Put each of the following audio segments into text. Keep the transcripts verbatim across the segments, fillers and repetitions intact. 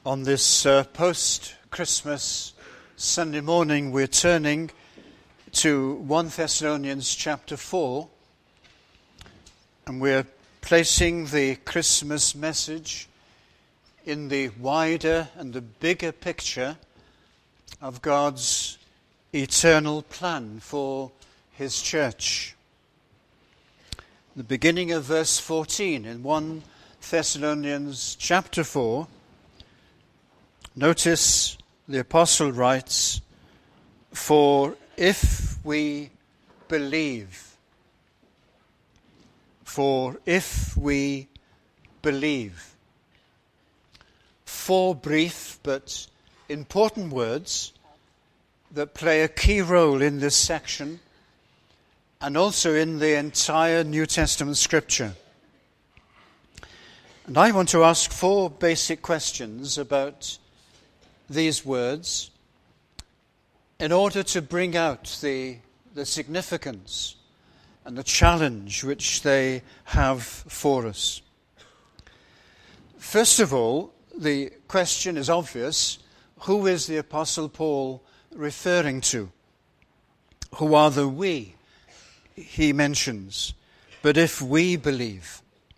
On this uh, post-Christmas Sunday morning, we're turning to First Thessalonians chapter four, and we're placing the Christmas message in the wider and the bigger picture of God's eternal plan for His church. The beginning of verse fourteen in First Thessalonians chapter four, notice the apostle writes, "For if we believe, for if we believe." Four brief but important words that play a key role in this section and also in the entire New Testament scripture. And I want to ask four basic questions about these words in order to bring out the, the significance and the challenge which they have for us. First of all, the question is obvious. Who is the Apostle Paul referring to? Who are the we he mentions? But if we believe.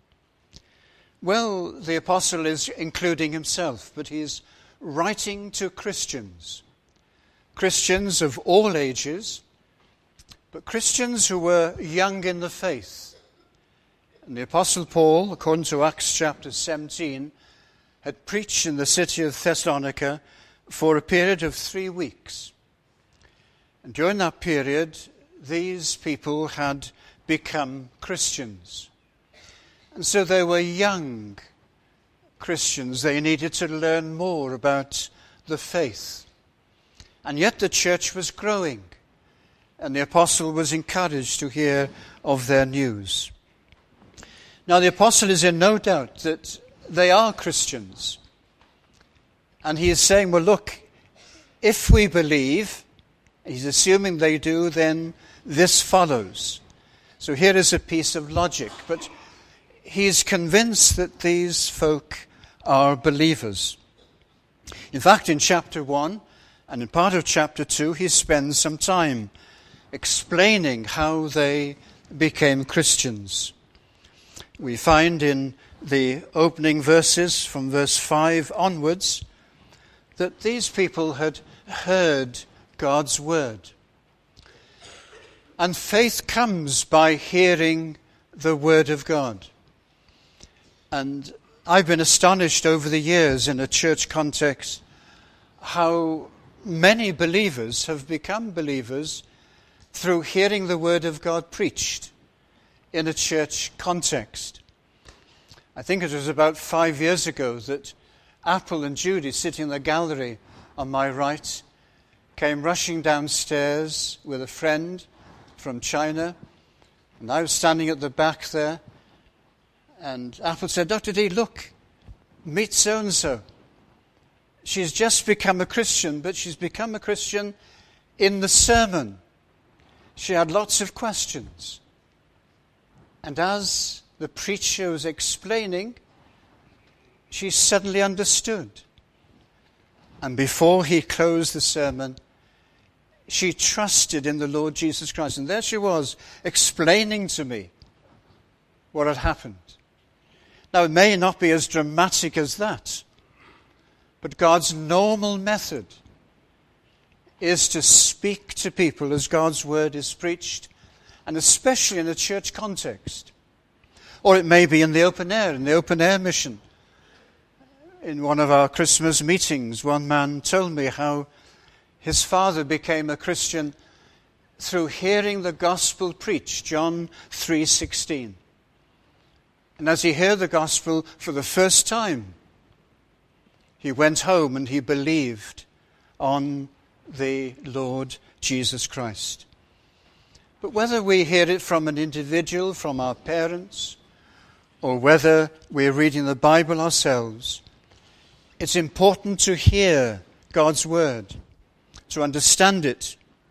Well, the apostle is including himself, but he's writing to Christians. Christians of all ages, but Christians who were young in the faith. And the Apostle Paul, according to Acts chapter seventeen, had preached in the city of Thessalonica for a period of three weeks. And during that period, these people had become Christians. And so they were young Christians. They needed to learn more about the faith. And yet the church was growing, and the apostle was encouraged to hear of their news. Now the apostle is in no doubt that they are Christians. And he is saying, well, look, if we believe, he's assuming they do, then this follows. So here is a piece of logic. But he's convinced that these folk are believers. In fact, in chapter one and in part of chapter two, he spends some time explaining how they became Christians. We find in the opening verses from verse five onwards that these people had heard God's word. And faith comes by hearing the word of God. And I've been astonished over the years in a church context how many believers have become believers through hearing the word of God preached in a church context. I think it was about five years ago that Apple and Judy, sitting in the gallery on my right, came rushing downstairs with a friend from China. And I was standing at the back there. And Apple said, "Doctor D, look, meet so-and-so. She's just become a Christian, but she's become a Christian in the sermon. She had lots of questions. And as the preacher was explaining, she suddenly understood. And before he closed the sermon, she trusted in the Lord Jesus Christ. And there she was, explaining to me what had happened. Now, it may not be as dramatic as that, but God's normal method is to speak to people as God's word is preached, and especially in a church context. Or it may be in the open air, in the open air mission. In one of our Christmas meetings, one man told me how his father became a Christian through hearing the gospel preached, John three sixteen. And as he heard the gospel for the first time, he went home and he believed on the Lord Jesus Christ. But whether we hear it from an individual, from our parents, or whether we're reading the Bible ourselves, it's important to hear God's word, to understand it.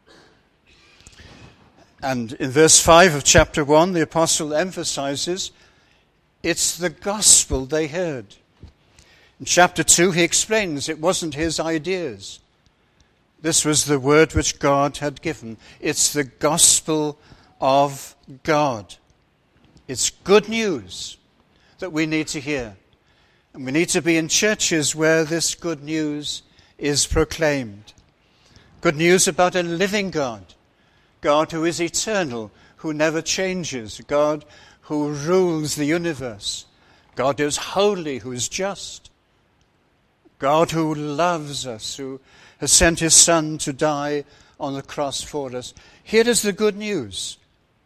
And in verse five of chapter one, the apostle emphasizes it's the gospel they heard. In chapter two, he explains it wasn't his ideas. This was the word which God had given. It's the gospel of God. It's good news that we need to hear. And we need to be in churches where this good news is proclaimed. Good news about a living God. God who is eternal, who never changes. God who rules the universe. God who is holy, who is just. God who loves us, who has sent his Son to die on the cross for us. Here is the good news.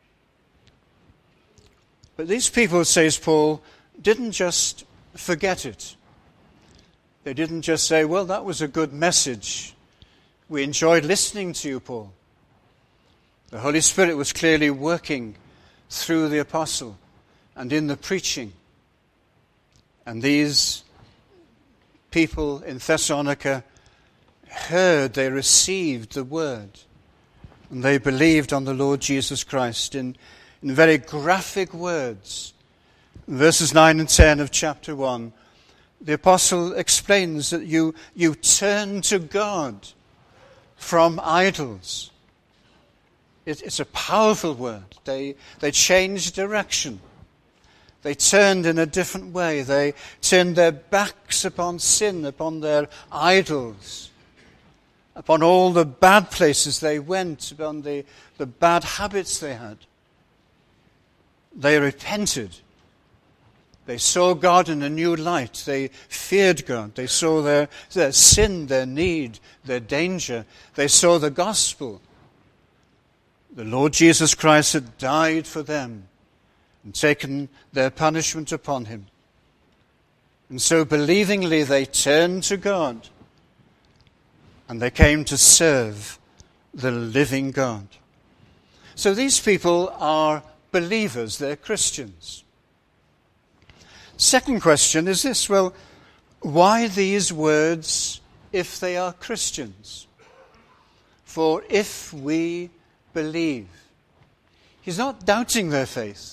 But these people, says Paul, didn't just forget it. They didn't just say, well, that was a good message. We enjoyed listening to you, Paul. The Holy Spirit was clearly working through the apostle and in the preaching. And these people in Thessalonica heard, they received the word, and they believed on the Lord Jesus Christ in, in very graphic words. In verses nine and ten of chapter one, the apostle explains that you, you turn to God from idols. It, it's a powerful word. They, they changed direction. They turned in a different way. They turned their backs upon sin, upon their idols, upon all the bad places they went, upon the, the bad habits they had. They repented. They saw God in a new light. They feared God. They saw their, their sin, their need, their danger. They saw the gospel. The Lord Jesus Christ had died for them and taken their punishment upon him. And so believingly they turned to God and they came to serve the living God. So these people are believers, they're Christians. Second question is this, well, why these words if they are Christians? For if we believe. He's not doubting their faith,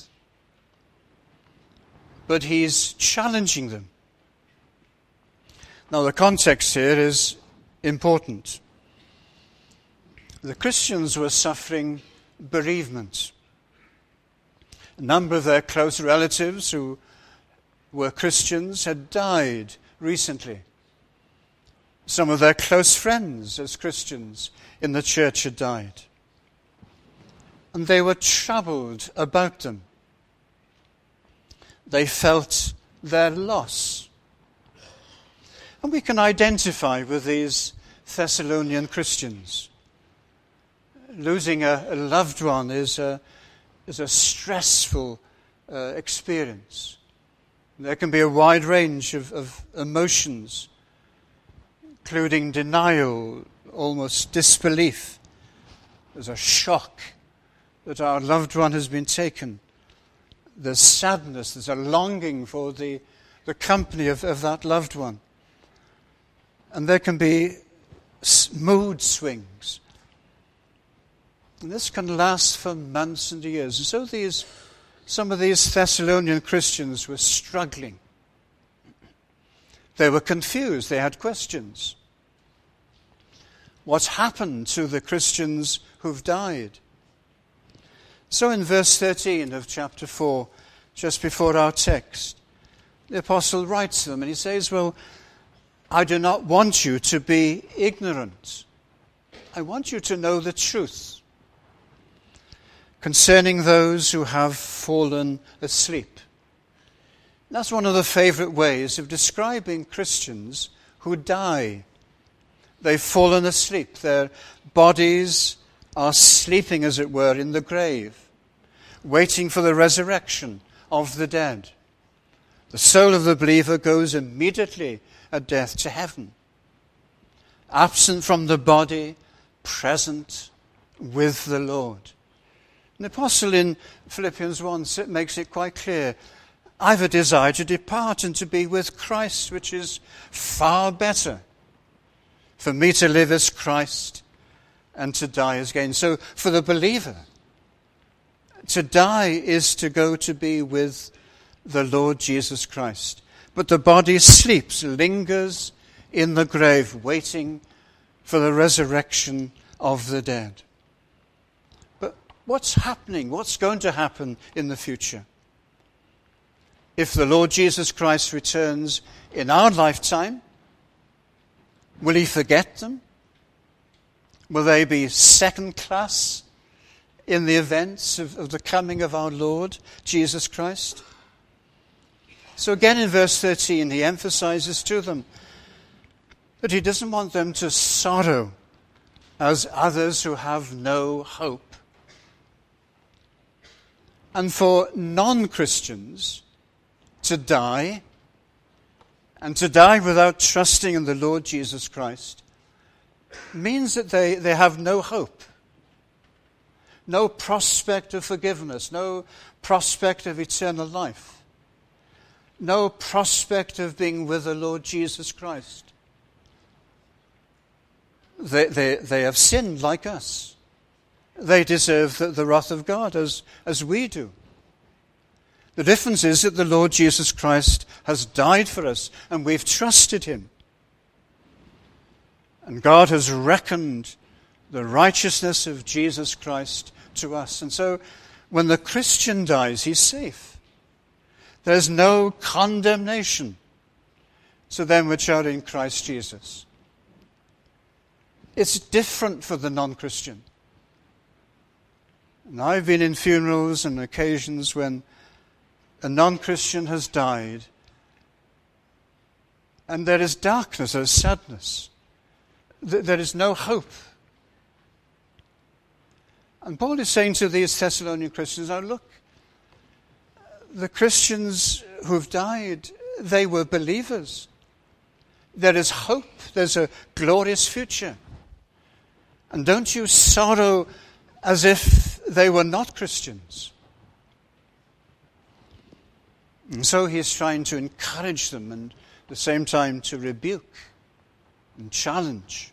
but he's challenging them. Now the context here is important. The Christians were suffering bereavement. A number of their close relatives who were Christians had died recently. Some of their close friends as Christians in the church had died. And they were troubled about them. They felt their loss. And we can identify with these Thessalonian Christians. Losing a, a loved one is a, is a stressful uh, experience. There can be a wide range of, of emotions, including denial, almost disbelief. There's a shock that our loved one has been taken. There's sadness, there's a longing for the, the company of, of that loved one. And there can be mood swings. And this can last for months and years. And so these, some of these Thessalonian Christians were struggling. They were confused, they had questions. What's happened to the Christians who've died? So in verse thirteen of chapter four, just before our text, the apostle writes to them and he says, well, I do not want you to be ignorant. I want you to know the truth concerning those who have fallen asleep. That's one of the favorite ways of describing Christians who die. They've fallen asleep. Their bodies are sleeping, as it were, in the grave, waiting for the resurrection of the dead. The soul of the believer goes immediately at death to heaven, absent from the body, present with the Lord. The apostle in Philippians one makes it quite clear, I've a desire to depart and to be with Christ, which is far better. For me to live as Christ and to die as gain. So for the believer, to die is to go to be with the Lord Jesus Christ. but the body sleeps, lingers in the grave, waiting for the resurrection of the dead. But what's happening? What's going to happen in the future? If the Lord Jesus Christ returns in our lifetime, will he forget them? Will they be second class in the events of, of the coming of our Lord Jesus Christ? So again in verse thirteen, he emphasizes to them that he doesn't want them to sorrow as others who have no hope. And for non-Christians to die, and to die without trusting in the Lord Jesus Christ, means that they, they have no hope, no prospect of forgiveness, no prospect of eternal life, no prospect of being with the Lord Jesus Christ. They, they, they have sinned like us. They deserve the, the wrath of God as, as we do. The difference is that the Lord Jesus Christ has died for us and we've trusted him. And God has reckoned the righteousness of Jesus Christ to us. And so when the Christian dies, he's safe. There's no condemnation to them which are in Christ Jesus. It's different for the non-Christian. And I've been in funerals and occasions when a non-Christian has died, and there is darkness, there is sadness. There is no hope. And Paul is saying to these Thessalonian Christians, now look, the Christians who've died, they were believers. There is hope. There's a glorious future. And don't you sorrow as if they were not Christians. And so he is trying to encourage them and at the same time to rebuke and challenge.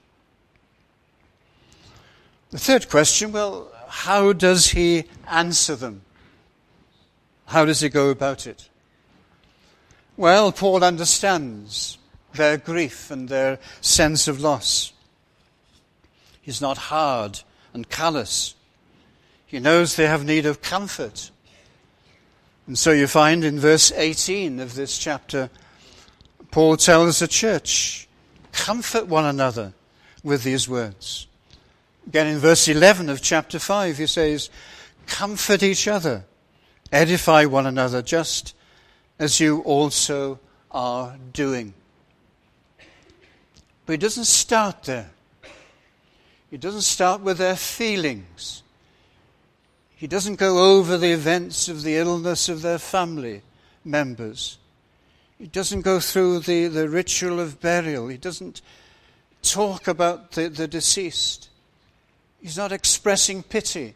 The third question, well, how does he answer them? How does he go about it? Well, Paul understands their grief and their sense of loss. He's not hard and callous. He knows they have need of comfort. And so you find in verse eighteen of this chapter, Paul tells the church, comfort one another with these words. Again in verse eleven of chapter five, he says, comfort each other, edify one another, just as you also are doing. But he doesn't start there. He doesn't start with their feelings. He doesn't go over the events of the illness of their family members. He doesn't go through the, the ritual of burial. He doesn't talk about the, the deceased. He's not expressing pity.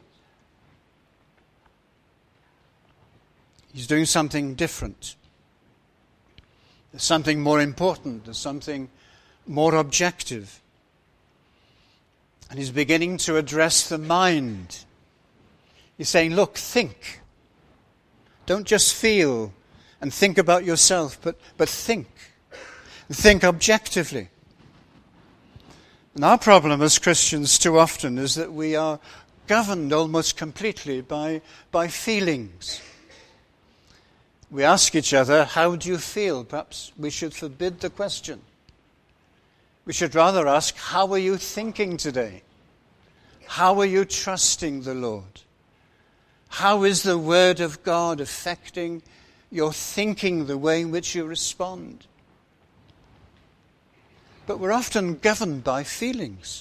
He's doing something different. There's something more important. There's something more objective. And he's beginning to address the mind. He's saying, look, think. Don't just feel and think about yourself, but, but think. Think objectively. And our problem as Christians too often is that we are governed almost completely by, by feelings. We ask each other, how do you feel? Perhaps we should forbid the question. We should rather ask, how are you thinking today? How are you trusting the Lord? How is the Word of God affecting your thinking, the way in which you respond? But we're often governed by feelings,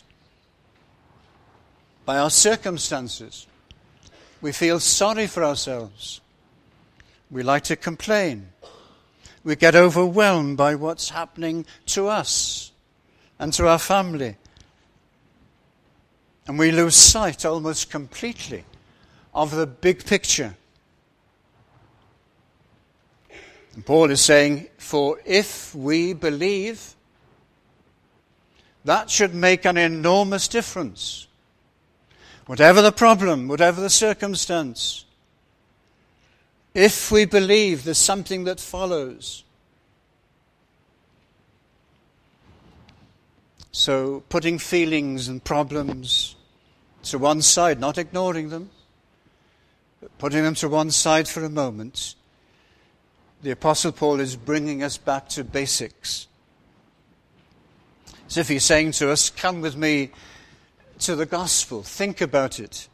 by our circumstances. We feel sorry for ourselves. We like to complain. We get overwhelmed by what's happening to us and to our family. And we lose sight almost completely of the big picture. And Paul is saying, for if we believe, that should make an enormous difference. Whatever the problem, whatever the circumstance, if we believe, there's something that follows. So putting feelings and problems to one side, not ignoring them, but putting them to one side for a moment, the Apostle Paul is bringing us back to basics. As if he's saying to us, come with me to the gospel. Think about it.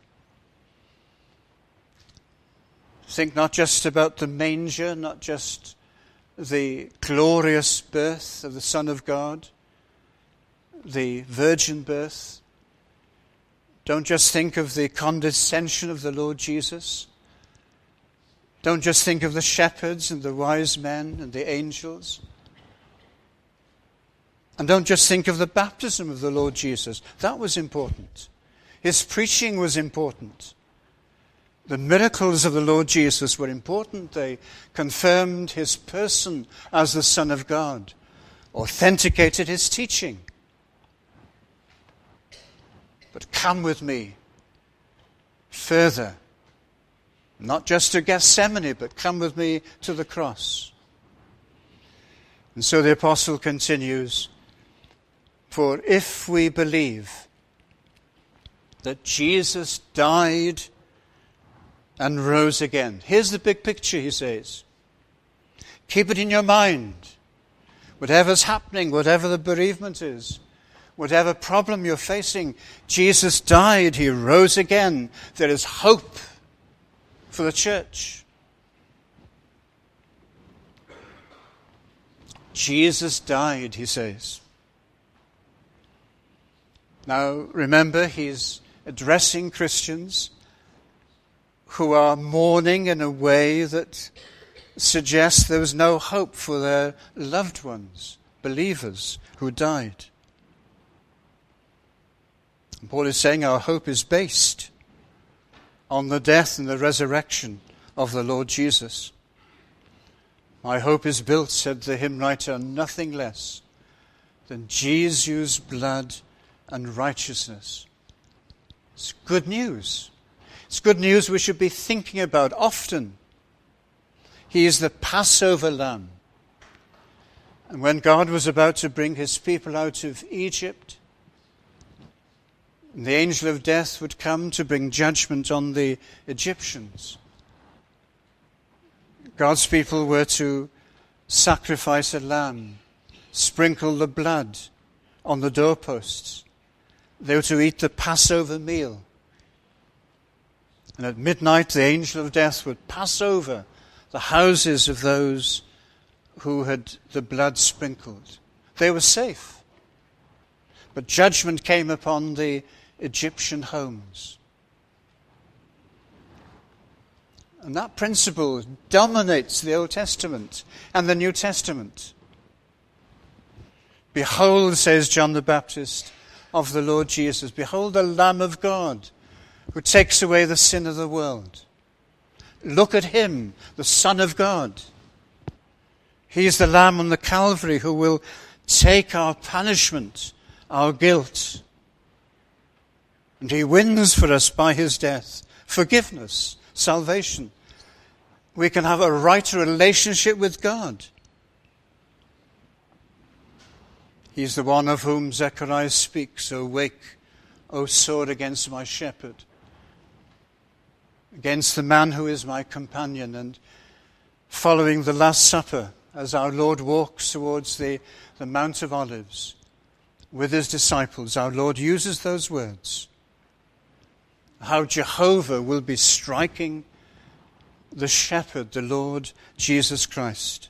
Think not just about the manger, not just the glorious birth of the Son of God, the virgin birth. Don't just think of the condescension of the Lord Jesus. Don't just think of the shepherds and the wise men and the angels. And don't just think of the baptism of the Lord Jesus. That was important. His preaching was important. The miracles of the Lord Jesus were important. They confirmed his person as the Son of God, authenticated his teaching. But come with me further, not just to Gethsemane, but come with me to the cross. And so the apostle continues, for if we believe that Jesus died and rose again. Here's the big picture, he says. Keep it in your mind. Whatever's happening, whatever the bereavement is, whatever problem you're facing, Jesus died, he rose again. There is hope for the church. Jesus died, he says. Now, remember, he's addressing Christians who are mourning in a way that suggests there was no hope for their loved ones, believers who died. And Paul is saying our hope is based on the death and the resurrection of the Lord Jesus. My hope is built, said the hymn writer, on nothing less than Jesus' blood and righteousness. It's good news. It's good news we should be thinking about often. He is the Passover lamb. And when God was about to bring his people out of Egypt, the angel of death would come to bring judgment on the Egyptians. God's people were to sacrifice a lamb, sprinkle the blood on the doorposts. They were to eat the Passover meal. And at midnight, the angel of death would pass over the houses of those who had the blood sprinkled. They were safe. But judgment came upon the Egyptian homes. And that principle dominates the Old Testament and the New Testament. Behold, says John the Baptist of the Lord Jesus, behold the Lamb of God who takes away the sin of the world. Look at him, the Son of God. He is the Lamb on the Calvary who will take our punishment, our guilt. And he wins for us by his death forgiveness, salvation. We can have a right relationship with God. He's the one of whom Zechariah speaks, awake, O sword, against my shepherd, against the man who is my companion. And following the Last Supper, as our Lord walks towards the, the Mount of Olives with his disciples, our Lord uses those words. How Jehovah will be striking the shepherd, the Lord Jesus Christ.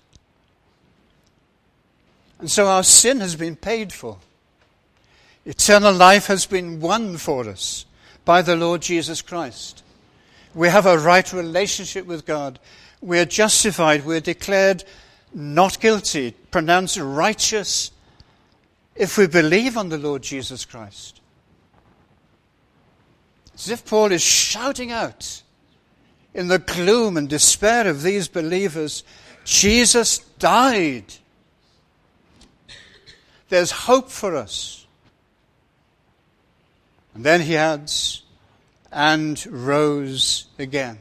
And so our sin has been paid for. Eternal life has been won for us by the Lord Jesus Christ. We have a right relationship with God. We are justified. We are declared not guilty, pronounced righteous if we believe on the Lord Jesus Christ. As if Paul is shouting out in the gloom and despair of these believers, Jesus died. There's hope for us. And then he adds, and rose again.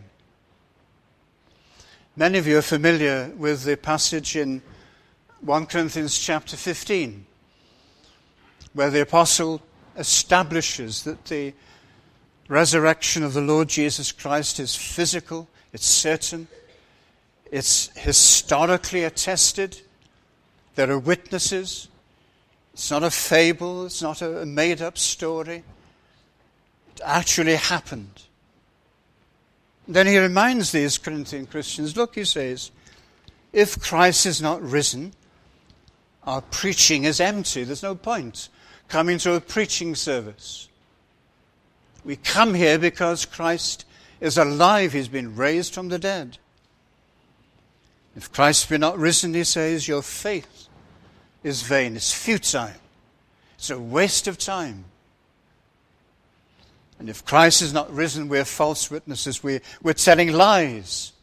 Many of you are familiar with the passage in First Corinthians chapter fifteen, where the apostle establishes that the resurrection of the Lord Jesus Christ is physical, it's certain, it's historically attested. There are witnesses. It's not a fable, it's not a made-up story. It actually happened. Then he reminds these Corinthian Christians, look, he says, if Christ is not risen, our preaching is empty. There's no point coming to a preaching service. We come here because Christ is alive. He's been raised from the dead. If Christ be not risen, he says, your faith is vain. It's futile. It's a waste of time. And if Christ is not risen, we're false witnesses. We're, we're telling lies.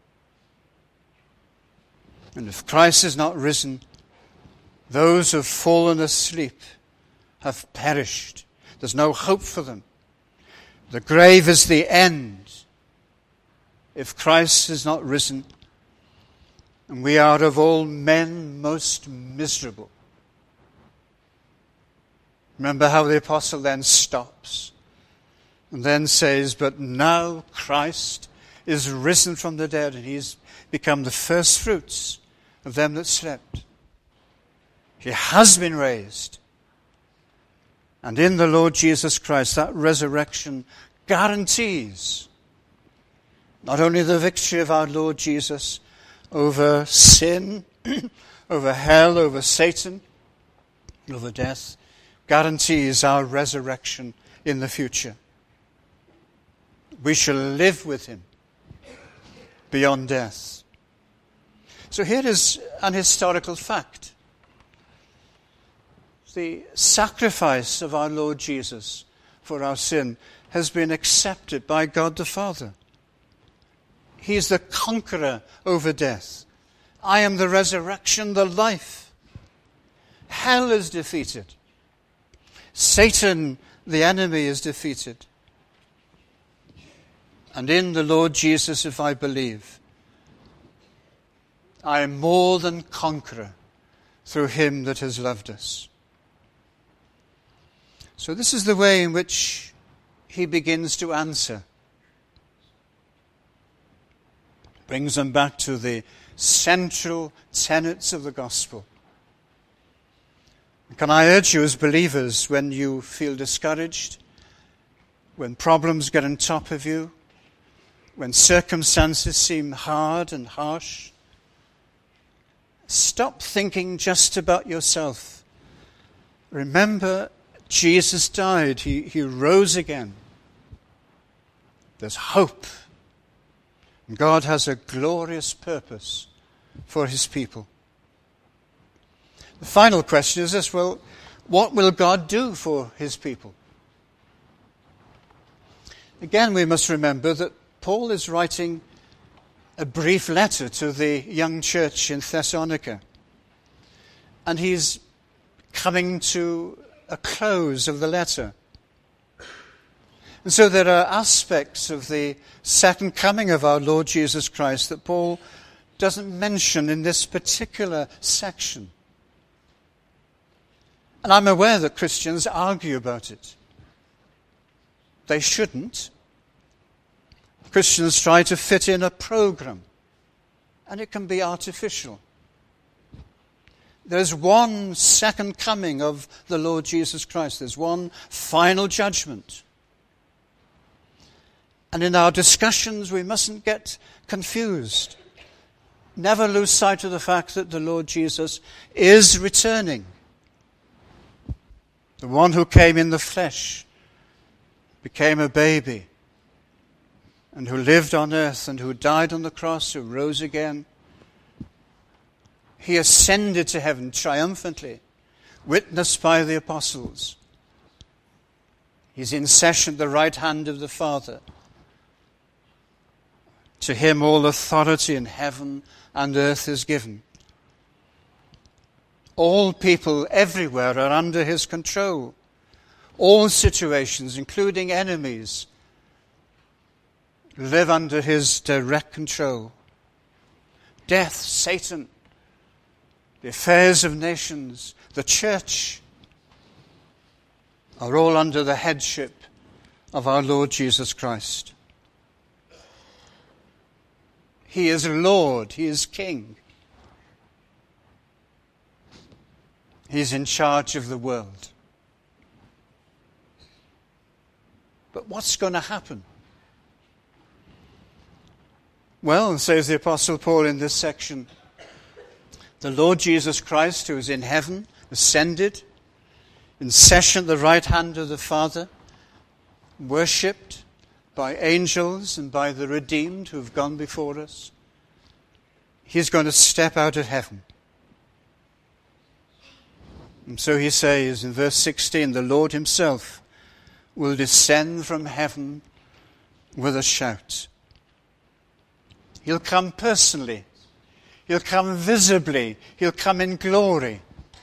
And if Christ is not risen, those who have fallen asleep have perished. There's no hope for them. The grave is the end. If Christ is not risen, and we are of all men most miserable. Remember how the apostle then stops and then says, but now Christ is risen from the dead, and he's become the first fruits of them that slept. He has been raised. And in the Lord Jesus Christ, that resurrection guarantees not only the victory of our Lord Jesus over sin, over hell, over Satan, over death, guarantees our resurrection in the future. We shall live with him beyond death. So here is an historical fact. The sacrifice of our Lord Jesus for our sin has been accepted by God the Father. He is the conqueror over death. I am the resurrection, the life. Hell is defeated. Satan, the enemy, is defeated. And in the Lord Jesus, if I believe, I am more than conqueror through him that has loved us. So this is the way in which he begins to answer. Brings them back to the central tenets of the gospel. Can I urge you as believers, when you feel discouraged, when problems get on top of you, when circumstances seem hard and harsh, stop thinking just about yourself. Remember, Jesus died. He, he rose again. There's hope. God has a glorious purpose for his people. The final question is this, well, what will God do for his people? Again, we must remember that Paul is writing a brief letter to the young church in Thessalonica. And he's coming to a close of the letter. And so there are aspects of the second coming of our Lord Jesus Christ that Paul doesn't mention in this particular section. And I'm aware that Christians argue about it. They shouldn't. Christians try to fit in a program, and it can be artificial. There's one second coming of the Lord Jesus Christ. There's one final judgment. And in our discussions, we mustn't get confused. Never lose sight of the fact that the Lord Jesus is returning. The one who came in the flesh, became a baby, and who lived on earth, and who died on the cross, who rose again. He ascended to heaven triumphantly, witnessed by the apostles. He's in session at the right hand of the Father. To him all authority in heaven and earth is given. All people everywhere are under his control. All situations, including enemies, live under his direct control. Death, Satan, the affairs of nations, the church, are all under the headship of our Lord Jesus Christ. He is Lord. He is King. He's in charge of the world. But what's going to happen? Well, says the Apostle Paul in this section, the Lord Jesus Christ, who is in heaven, ascended, in session at the right hand of the Father, worshipped by angels and by the redeemed who have gone before us. He's going to step out of heaven. And so he says in verse sixteen, the Lord himself will descend from heaven with a shout. He'll come personally. He'll come visibly. He'll come in glory.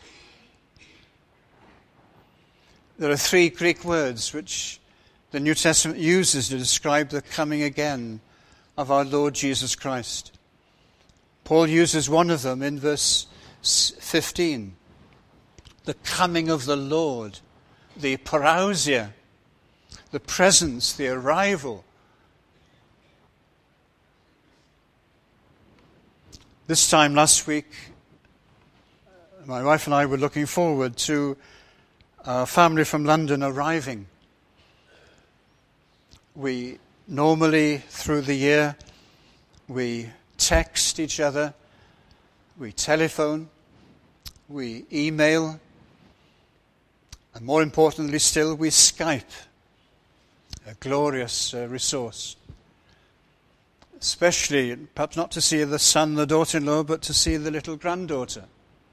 There are three Greek words which the New Testament uses to describe the coming again of our Lord Jesus Christ. Paul uses one of them in verse fifteen. The coming of the Lord, the parousia, the presence, the arrival. This time last week, my wife and I were looking forward to our family from London arriving. We normally, through the year, we text each other, we telephone, we email, and more importantly still, we Skype, a glorious uh, resource. Especially, perhaps not to see the son, the daughter-in-law, but to see the little granddaughter.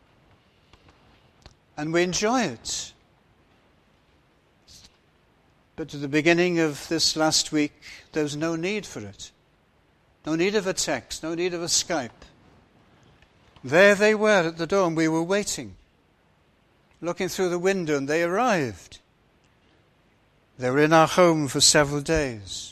And we enjoy it. But at the beginning of this last week, there was no need for it. No need of a text, no need of a Skype. There they were at the door, and we were waiting, looking through the window, and they arrived. They were in our home for several days.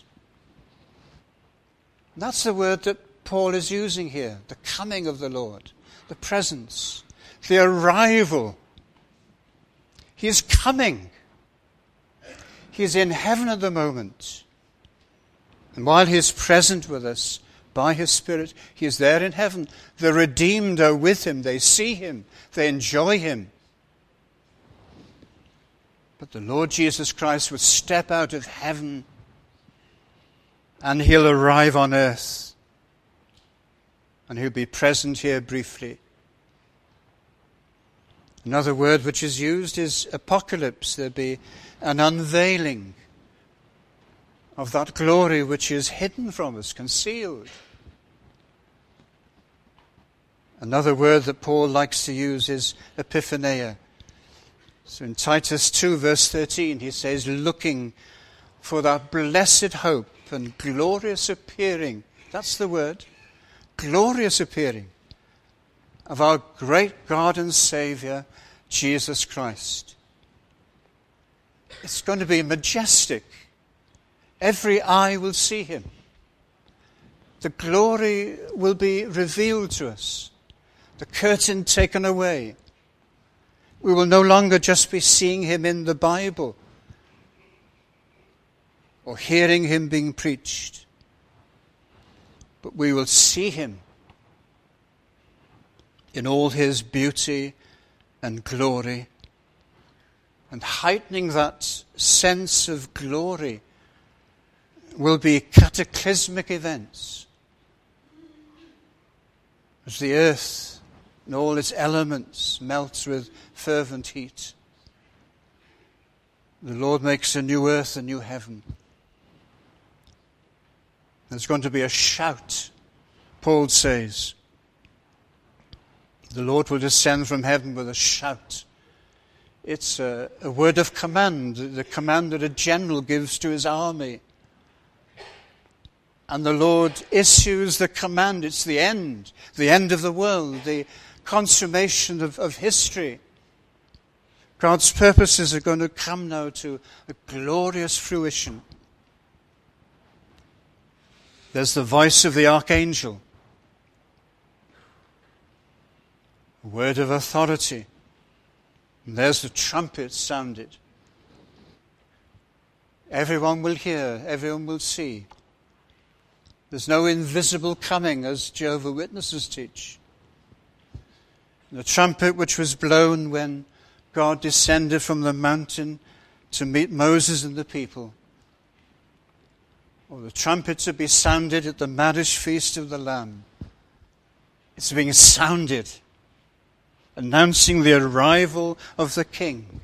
That's the word that Paul is using here, the coming of the Lord, the presence, the arrival. He is coming. He is in heaven at the moment. And while he is present with us by his Spirit, he is there in heaven. The redeemed are with him. They see him. They enjoy him. But the Lord Jesus Christ will step out of heaven and he'll arrive on earth. And he'll be present here briefly. Another word which is used is apocalypse. There'll be an unveiling of that glory which is hidden from us, concealed. Another word that Paul likes to use is epiphania. So in Titus two, verse thirteen, he says, looking for that blessed hope and glorious appearing, that's the word, glorious appearing of our great God and Saviour, Jesus Christ. It's going to be majestic. Every eye will see him. The glory will be revealed to us. The curtain taken away. We will no longer just be seeing him in the Bible or hearing him being preached, but we will see him in all his beauty and glory, and heightening that sense of glory will be cataclysmic events as the earth and all its elements melts with fervent heat. The Lord makes a new earth, a new heaven. There's going to be a shout, Paul says. The Lord will descend from heaven with a shout. It's a, a word of command, the command that a general gives to his army. And the Lord issues the command. It's the end, the end of the world, the consummation of, of history. God's purposes are going to come now to a glorious fruition. There's the voice of the archangel, a word of authority. And there's the trumpet sounded. Everyone will hear, everyone will see. There's no invisible coming, as Jehovah's Witnesses teach. The trumpet which was blown when God descended from the mountain to meet Moses and the people, or the trumpet to be sounded at the marriage feast of the Lamb. It's being sounded, announcing the arrival of the King.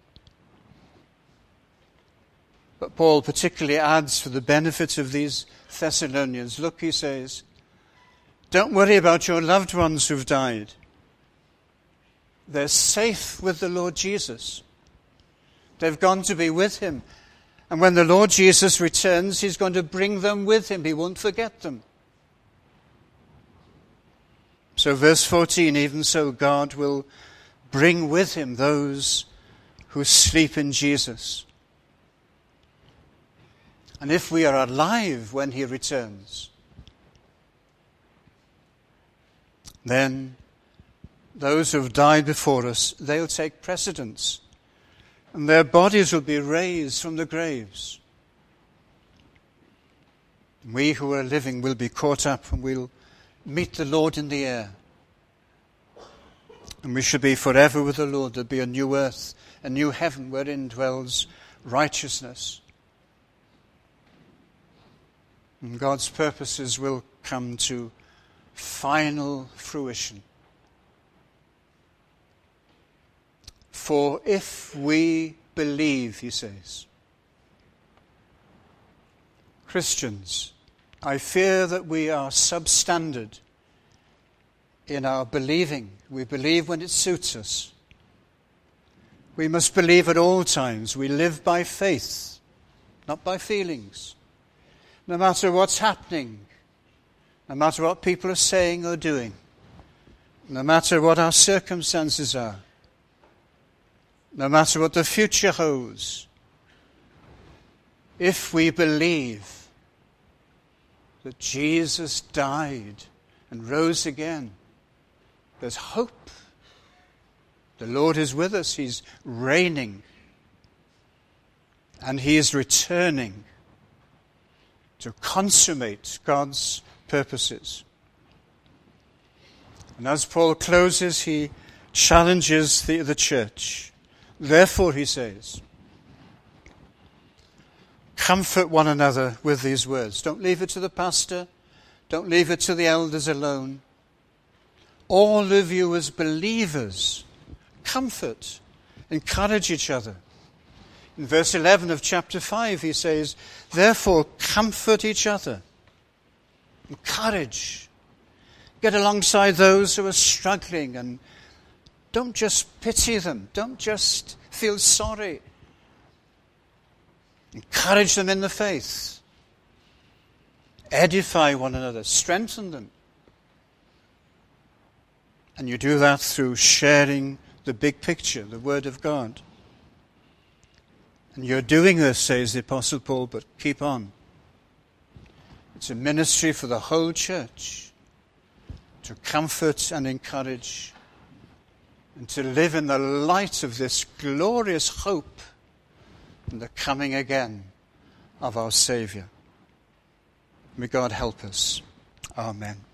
But Paul particularly adds for the benefit of these Thessalonians, look, he says, don't worry about your loved ones who've died. They're safe with the Lord Jesus. They've gone to be with him. And when the Lord Jesus returns, he's going to bring them with him. He won't forget them. So verse fourteen, even so God will bring with him those who sleep in Jesus. And if we are alive when he returns, then those who have died before us, they'll take precedence. And their bodies will be raised from the graves. We who are living will be caught up and we'll meet the Lord in the air. And we shall be forever with the Lord. There'll be a new earth, a new heaven wherein dwells righteousness. And God's purposes will come to final fruition. For if we believe, he says, Christians, I fear that we are substandard in our believing. We believe when it suits us. We must believe at all times. We live by faith, not by feelings. No matter what's happening, no matter what people are saying or doing, no matter what our circumstances are, no matter what the future holds, if we believe that Jesus died and rose again, there's hope. The Lord is with us. He's reigning. And he is returning to consummate God's purposes. And as Paul closes, he challenges the, the church. Therefore, he says, comfort one another with these words. Don't leave it to the pastor. Don't leave it to the elders alone. All of you as believers, comfort, encourage each other. In verse eleven of chapter five, he says, therefore, comfort each other. Encourage. Get alongside those who are struggling and don't just pity them. Don't just feel sorry. Encourage them in the faith. Edify one another. Strengthen them. And you do that through sharing the big picture, the Word of God. And you're doing this, says the Apostle Paul, but keep on. It's a ministry for the whole church to comfort and encourage and to live in the light of this glorious hope and the coming again of our Saviour. May God help us. Amen.